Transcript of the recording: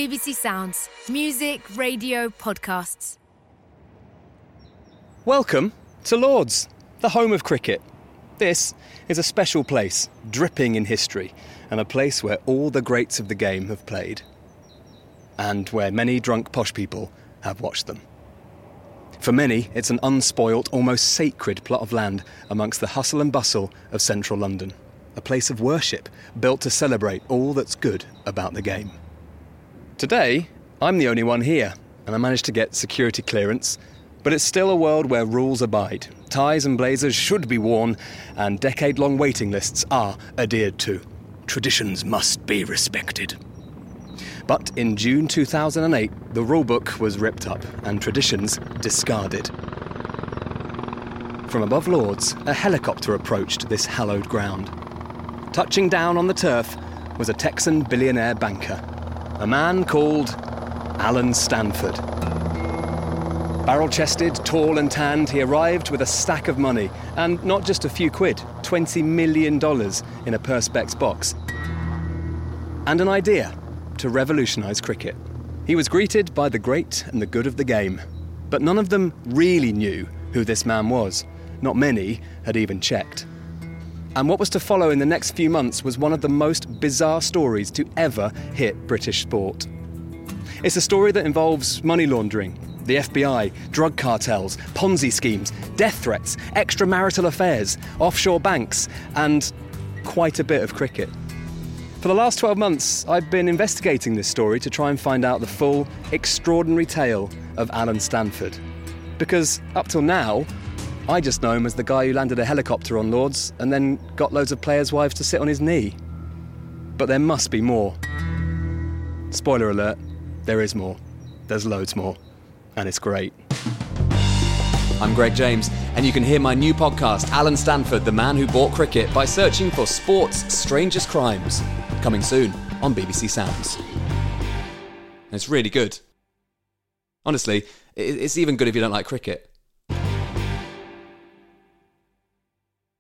BBC Sounds. Music, radio, podcasts. Welcome to Lords, the home of cricket. This is a special place, dripping in history, and a place where all the greats of the game have played. And where many drunk posh people have watched them. For many, it's an unspoilt, almost sacred plot of land amongst the hustle and bustle of central London. A place of worship, built to celebrate all that's good about the game. Today, I'm the only one here, and I managed to get security clearance, but it's still a world where rules abide. Ties and blazers should be worn, and decade-long waiting lists are adhered to. Traditions must be respected. But in June 2008, the rulebook was ripped up and traditions discarded. From above Lords, a helicopter approached this hallowed ground. Touching down on the turf was a Texan billionaire banker, a man called Alan Stanford. Barrel-chested, tall and tanned, he arrived with a stack of money, and not just a few quid, $20 million in a Perspex box, and an idea to revolutionise cricket. He was greeted by the great and the good of the game, but none of them really knew who this man was. Not many had even checked. And what was to follow in the next few months was one of the most bizarre stories to ever hit British sport. It's a story that involves money laundering, the FBI, drug cartels, Ponzi schemes, death threats, extramarital affairs, offshore banks, and quite a bit of cricket. For the last 12 months, I've been investigating this story to try and find out the full, extraordinary tale of Alan Stanford. Because up till now, I just know him as the guy who landed a helicopter on Lords and then got loads of players' wives to sit on his knee. But there must be more. Spoiler alert, there is more. There's loads more. And it's great. I'm Greg James, and you can hear my new podcast, Alan Stanford, the man who bought cricket, by searching for Sport's Strangest Crimes. Coming soon on BBC Sounds. And it's really good. Honestly, it's even good if you don't like cricket.